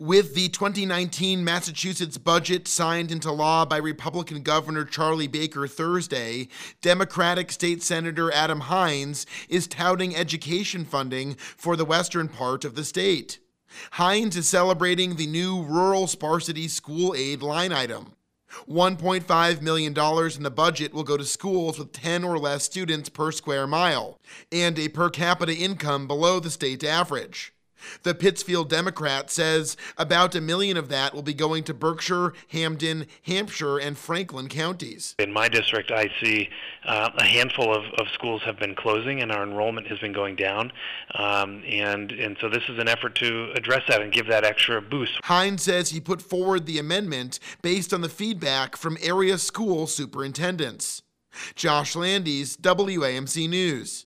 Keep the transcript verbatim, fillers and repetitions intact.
With the twenty nineteen Massachusetts budget signed into law by Republican Governor Charlie Baker Thursday, Democratic State Senator Adam Hinds is touting education funding for the western part of the state. Hinds is celebrating the new rural sparsity school aid line item. one point five million dollars in the budget will go to schools with ten or less students per square mile, and a per capita income below the state average. The Pittsfield Democrat says about a million of that will be going to Berkshire, Hampden, Hampshire, and Franklin counties. In my district, I see uh, a handful of, of schools have been closing and our enrollment has been going down. Um, and, and so this is an effort to address that and give that extra boost. Hinds says he put forward the amendment based on the feedback from area school superintendents. Josh Landis, W A M C News.